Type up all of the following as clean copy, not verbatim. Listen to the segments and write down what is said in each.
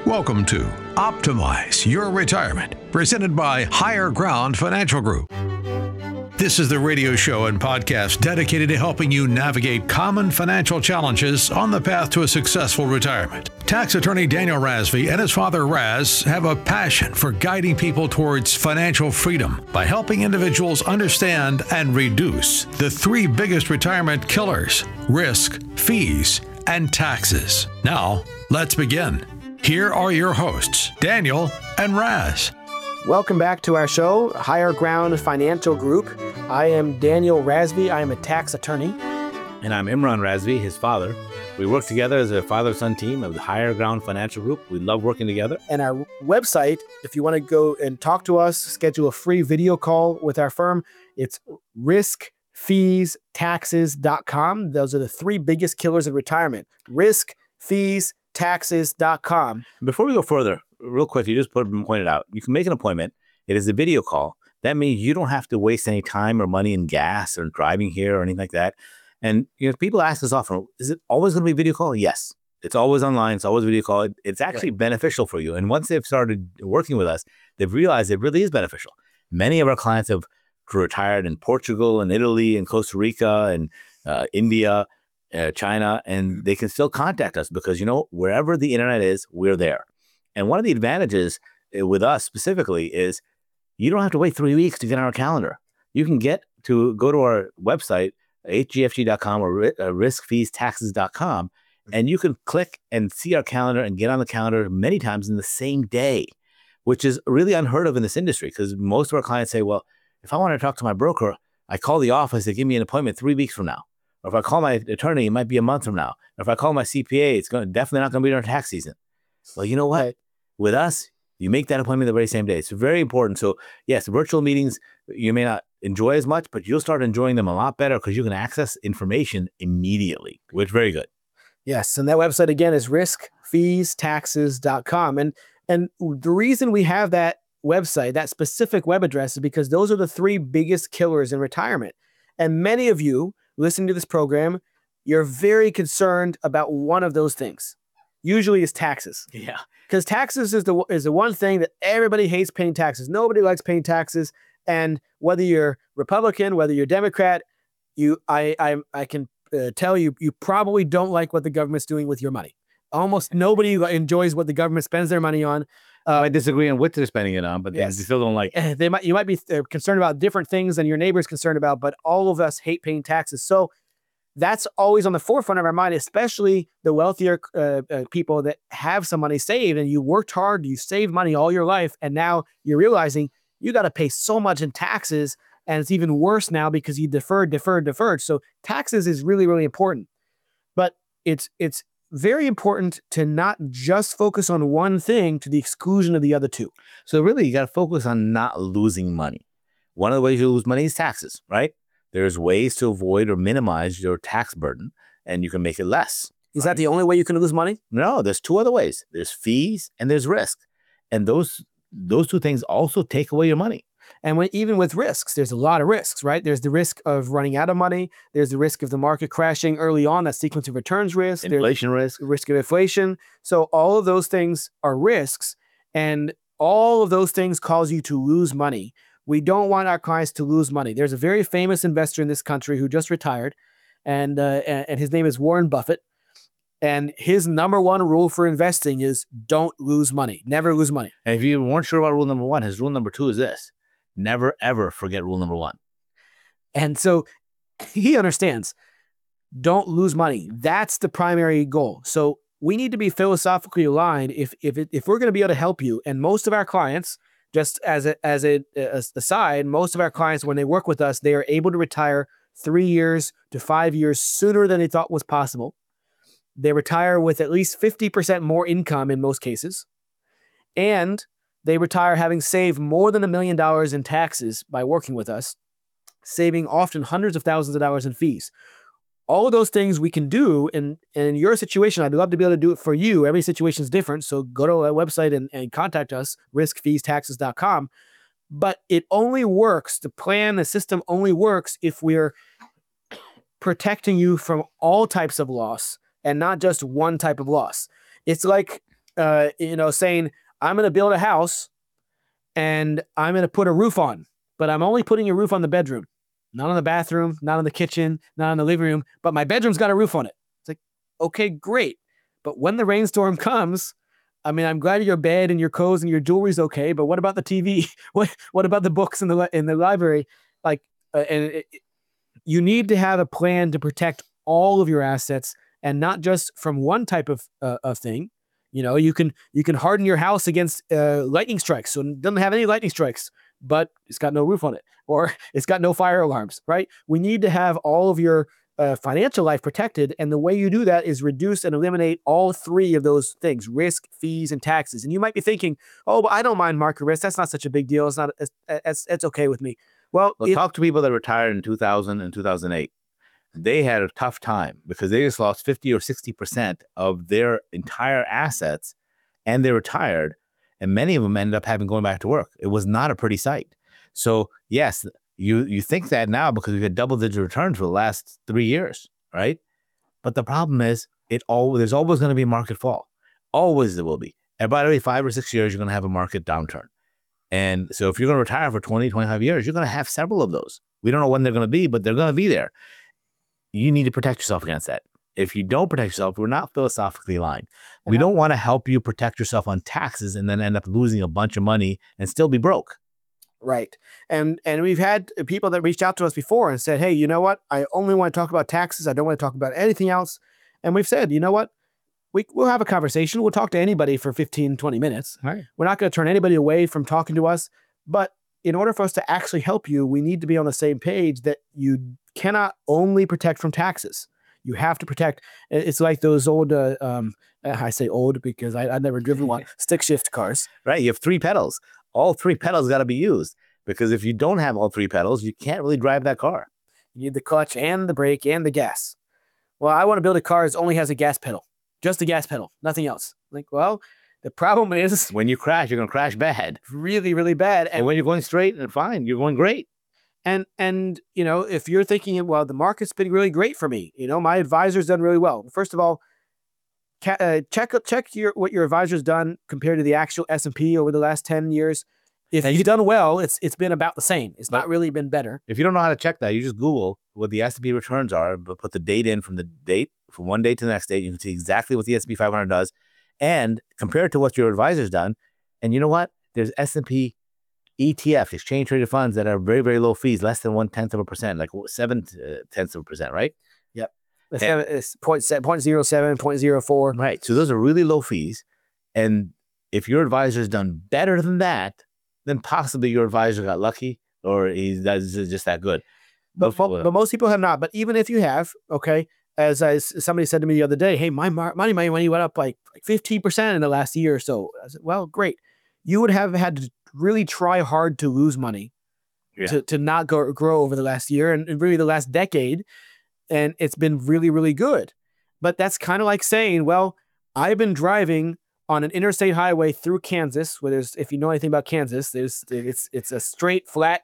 Welcome to Optimize Your Retirement, presented by Higher Ground Financial Group. This is the radio show and podcast dedicated to helping you navigate common financial challenges on the path to a successful retirement. Tax attorney Daniel Razvi and his father Raz have a passion for guiding people towards financial freedom by helping individuals understand and reduce the three biggest retirement killers: risk, fees, and taxes. Now, let's begin. Here are your hosts, Daniel and Raz. Welcome back to our show, Higher Ground Financial Group. I am Daniel Razvi. I am a tax attorney. And I'm Imran Razvi, his father. We work together as a father-son team of the Higher Ground Financial Group. We love working together. And our website, if you want to go and talk to us, schedule a free video call with our firm, it's riskfeestaxes.com. Those are the three biggest killers of retirement. Riskfeestaxes.com. Before we go further, real quick, you just pointed out, you can make an appointment. It is a video call. That means you don't have to waste any time or money in gas or driving here or anything like that. And people ask us often, is it always going to be video call? Yes. It's always online. It's always video call. It's actually beneficial for you. And once they've started working with us, they've realized it really is beneficial. Many of our clients have retired in Portugal and Italy and Costa Rica and India, China, and they can still contact us because, wherever the internet is, we're there. And one of the advantages with us specifically is you don't have to wait 3 weeks to get on our calendar. You can go to our website, hgfg.com or riskfeestaxes.com, and you can click and see our calendar and get on the calendar many times in the same day, which is really unheard of in this industry because most of our clients say, well, if I want to talk to my broker, I call the office, they give me an appointment 3 weeks from now. Or if I call my attorney, it might be a month from now. Or if I call my CPA, it's definitely not going to be during tax season. Well, you know what? Right. With us, you make that appointment the very same day. It's very important. So yes, virtual meetings, you may not enjoy as much, but you'll start enjoying them a lot better because you can access information immediately, which is very good. Yes. And that website again is riskfeestaxes.com. And the reason we have that website, that specific web address, is because those are the three biggest killers in retirement. And many of you listening to this program, you're very concerned about one of those things. Usually it's taxes. Yeah. Because taxes is the one thing that everybody hates paying taxes. Nobody likes paying taxes. And whether you're Republican, whether you're Democrat, I can tell you, you probably don't like what the government's doing with your money. Almost nobody enjoys what the government spends their money on. I disagree on what they're spending it on, but yes, they still don't like it. You might be concerned about different things than your neighbor's concerned about, but all of us hate paying taxes. So that's always on the forefront of our mind, especially the wealthier people that have some money saved and you worked hard, you saved money all your life, and now you're realizing you got to pay so much in taxes, and it's even worse now because you deferred. So taxes is really, really important. But it's very important to not just focus on one thing to the exclusion of the other two. So really, you got to focus on not losing money. One of the ways you lose money is taxes, right? There's ways to avoid or minimize your tax burden, and you can make it less. Is that the only way you can lose money? No, there's two other ways. There's fees and there's risk. And those two things also take away your money. And even with risks, there's a lot of risks, right? There's the risk of running out of money. There's the risk of the market crashing early on, that sequence of returns risk. Inflation risk. Risk of inflation. So all of those things are risks, and all of those things cause you to lose money. We don't want our clients to lose money. There's a very famous investor in this country who just retired, and his name is Warren Buffett. And his number one rule for investing is don't lose money. Never lose money. And if you weren't sure about rule number one, his rule number two is this: never, ever forget rule number one. And so he understands, don't lose money. That's the primary goal. So we need to be philosophically aligned if we're going to be able to help you. And most of our clients, just as an aside, most of our clients, when they work with us, they are able to retire 3 years to 5 years sooner than they thought was possible. They retire with at least 50% more income in most cases. And they retire having saved more than $1 million in taxes by working with us, saving often hundreds of thousands of dollars in fees. All of those things we can do. And in your situation, I'd love to be able to do it for you. Every situation is different. So go to our website and contact us, riskfeestaxes.com. But it only works, the system only works if we're protecting you from all types of loss and not just one type of loss. It's like saying, I'm going to build a house and I'm going to put a roof on, but I'm only putting a roof on the bedroom, not on the bathroom, not on the kitchen, not on the living room, but my bedroom's got a roof on it. It's like, okay, great. But when the rainstorm comes, I mean, I'm glad your bed and your clothes and your jewelry's okay, but what about the TV? What about the books in the library? Like, you need to have a plan to protect all of your assets and not just from one type of thing. You can harden your house against lightning strikes, so it doesn't have any lightning strikes, but it's got no roof on it, or it's got no fire alarms, right? We need to have all of your financial life protected, and the way you do that is reduce and eliminate all three of those things: risk, fees, and taxes. And you might be thinking, "Oh, but I don't mind market risk. That's not such a big deal. It's okay with me." Well, talk to people that retired in 2000 and 2008. They had a tough time because they just lost 50 or 60% of their entire assets, and they retired. And many of them ended up going back to work. It was not a pretty sight. So yes, you think that now because we've had double-digit returns for the last 3 years, right? But the problem is, there's always going to be a market fall. Always there will be. And by the way, 5 or 6 years, you're going to have a market downturn. And so if you're going to retire for 20, 25 years, you're going to have several of those. We don't know when they're going to be, but they're going to be there. You need to protect yourself against that. If you don't protect yourself, we're not philosophically aligned. We don't want to help you protect yourself on taxes and then end up losing a bunch of money and still be broke. Right. And we've had people that reached out to us before and said, hey, you know what? I only want to talk about taxes. I don't want to talk about anything else. And we've said, you know what? We'll have a conversation. We'll talk to anybody for 15, 20 minutes. Right. We're not going to turn anybody away from talking to us. But in order for us to actually help you, we need to be on the same page that you cannot only protect from taxes. You have to protect. It's like those old, I say old because I've never driven one, stick shift cars. Right. You have 3 pedals. All 3 pedals got to be used, because if you don't have all 3 pedals, you can't really drive that car. You need the clutch and the brake and the gas. Well, I want to build a car that only has a gas pedal, just a gas pedal, nothing else. Like, well, the problem is when you crash, you're going to crash bad. Really, really bad. And when you're going straight and fine, you're going great. And if you're thinking, well, the market's been really great for me, my advisor's done really well. First of all, check what your advisor's done compared to the actual S&P over the last 10 years. If you've done well, it's been about the same. It's not really been better. If you don't know how to check that, you just Google what the S&P returns are, but put the date in from one date to the next date. You can see exactly what the S&P 500 does and compare it to what your advisor's done. And you know what? There's S&P ETF, exchange traded funds, that are very, very low fees, less than 0.1%, like 0.7%, right? Yep. It's 0.07, 0.04. Right. So those are really low fees. And if your advisor has done better than that, then possibly your advisor got lucky, or he's just that good. But most people have not. But even if you have, okay, as somebody said to me the other day, hey, my money went up like 15% in the last year or so. I said, well, great. You would have had to really try hard to lose money to not grow over the last year and really the last decade. And it's been really, really good. But that's kind of like saying, well, I've been driving on an interstate highway through Kansas, where if you know anything about Kansas, it's a straight, flat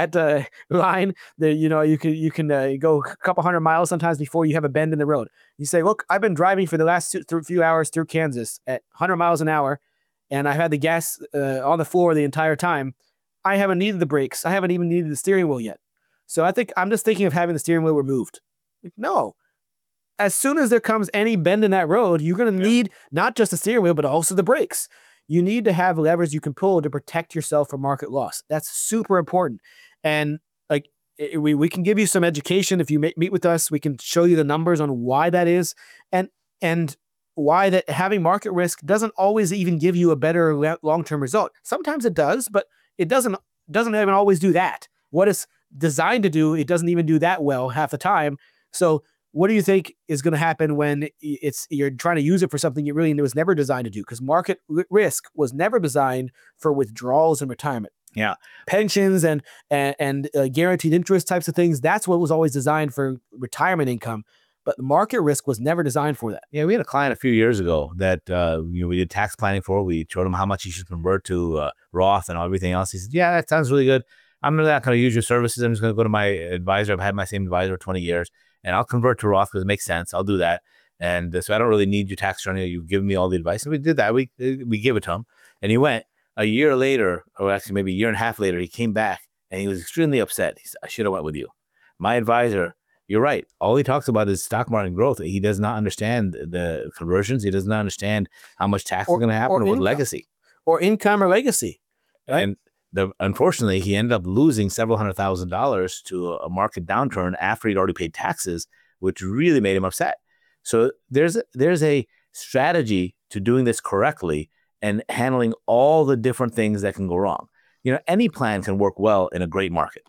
line that, you can go a couple hundred miles sometimes before you have a bend in the road. You say, look, I've been driving for the last few hours through Kansas at 100 miles an hour, and I've had the gas on the floor the entire time. I haven't needed the brakes. I haven't even needed the steering wheel yet. So I think I'm just thinking of having the steering wheel removed. Like, no. As soon as there comes any bend in that road, you're going to need not just the steering wheel, but also the brakes. You need to have levers you can pull to protect yourself from market loss. That's super important. And like we can give you some education if you meet with us. We can show you the numbers on why that is, and why that having market risk doesn't always even give you a better long-term result. Sometimes it does, but it doesn't even always do that. What it's designed to do, it doesn't even do that well half the time. So what do you think is going to happen when you're trying to use it for something it really was never designed to do? Because market risk was never designed for withdrawals and retirement. Yeah, pensions and guaranteed interest types of things. That's what was always designed for retirement income. But the market risk was never designed for that. Yeah, we had a client a few years ago that we did tax planning for. We showed him how much he should convert to Roth and everything else. He said, "Yeah, that sounds really good. I'm not going to use your services. I'm just going to go to my advisor. I've had my same advisor for 20 years. And I'll convert to Roth because it makes sense. I'll do that." And so I don't really need your tax attorney. You've given me all the advice. And we did that. We gave it to him. And he went a year later, or actually maybe a year and a half later, he came back and he was extremely upset. He said, I should have went with you. My advisor, you're right. All he talks about is stock market growth. He does not understand the conversions. He does not understand how much tax is going to happen with legacy. Or income or legacy. Right? And unfortunately, he ended up losing several $100,000 to a market downturn after he'd already paid taxes, which really made him upset. So there's a strategy to doing this correctly and handling all the different things that can go wrong. Any plan can work well in a great market.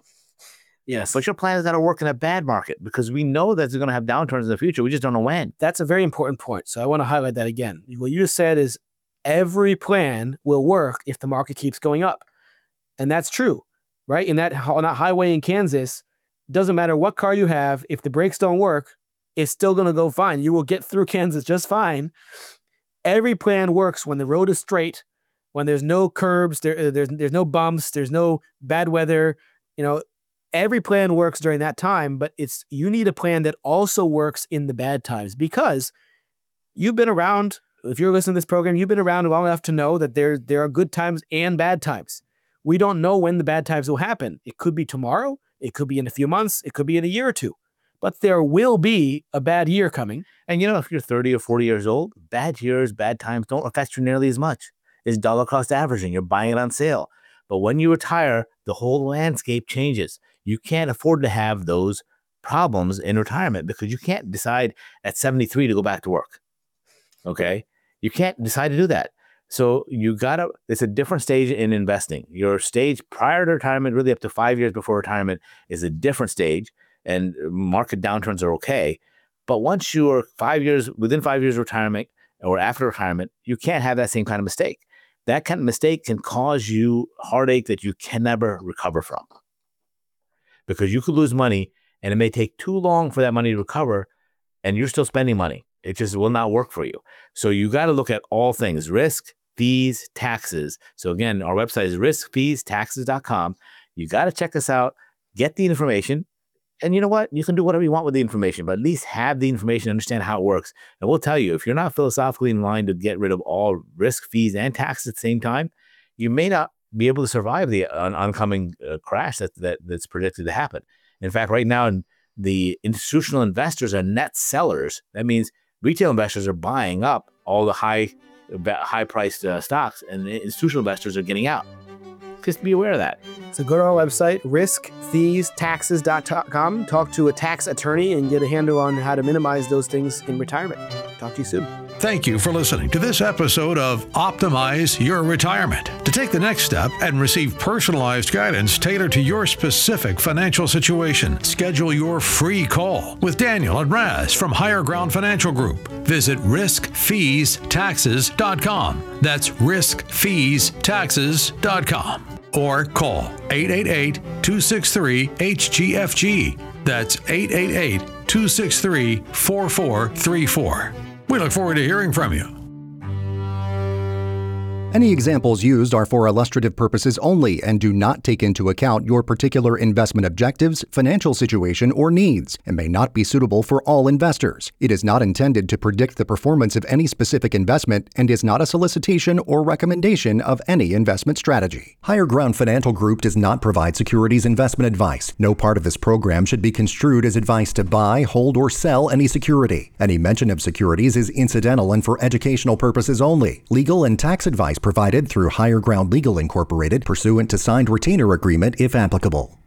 Yes. But your plan has got to work in a bad market because we know that they're going to have downturns in the future. We just don't know when. That's a very important point. So I want to highlight that again. What you just said is every plan will work if the market keeps going up. And that's true, right? On that highway in Kansas, doesn't matter what car you have, if the brakes don't work, it's still going to go fine. You will get through Kansas just fine. Every plan works when the road is straight, when there's no curbs, there's no bumps, there's no bad weather. Every plan works during that time, but you need a plan that also works in the bad times, because you've been around. If you're listening to this program, you've been around long enough to know that there are good times and bad times. We don't know when the bad times will happen. It could be tomorrow. It could be in a few months. It could be in a year or two. But there will be a bad year coming. And if you're 30 or 40 years old, bad years, bad times don't affect you nearly as much. It's dollar cost averaging. You're buying it on sale. But when you retire, the whole landscape changes. You can't afford to have those problems in retirement because you can't decide at 73 to go back to work. Okay? You can't decide to do that. So it's a different stage in investing. Your stage prior to retirement, really up to 5 years before retirement, is a different stage, and market downturns are okay. But once you're within 5 years of retirement or after retirement, you can't have that same kind of mistake. That kind of mistake can cause you heartache that you can never recover from. Because you could lose money and it may take too long for that money to recover and you're still spending money. It just will not work for you. So you got to look at all things: risk, fees, taxes. So again, our website is riskfeestaxes.com. You got to check us out, get the information. And you know what? You can do whatever you want with the information, but at least have the information, understand how it works. And we'll tell you, if you're not philosophically in line to get rid of all risk, fees, and taxes at the same time, you may not be able to survive the oncoming crash that's predicted to happen. In fact, right now, the institutional investors are net sellers. That means retail investors are buying up all the high-priced stocks, and institutional investors are getting out. Just be aware of that. So go to our website, riskfeestaxes.com, talk to a tax attorney, and get a handle on how to minimize those things in retirement. Talk to you soon. Thank you for listening to this episode of Optimize Your Retirement. To take the next step and receive personalized guidance tailored to your specific financial situation, schedule your free call with Daniel and Raz from Higher Ground Financial Group. Visit riskfeestaxes.com. That's riskfeestaxes.com. Or call 888-263-HGFG. That's 888-263-4434. We look forward to hearing from you. Any examples used are for illustrative purposes only and do not take into account your particular investment objectives, financial situation, or needs, and may not be suitable for all investors. It is not intended to predict the performance of any specific investment and is not a solicitation or recommendation of any investment strategy. Higher Ground Financial Group does not provide securities investment advice. No part of this program should be construed as advice to buy, hold, or sell any security. Any mention of securities is incidental and for educational purposes only. Legal and tax advice provided through Higher Ground Legal Incorporated pursuant to signed retainer agreement if applicable.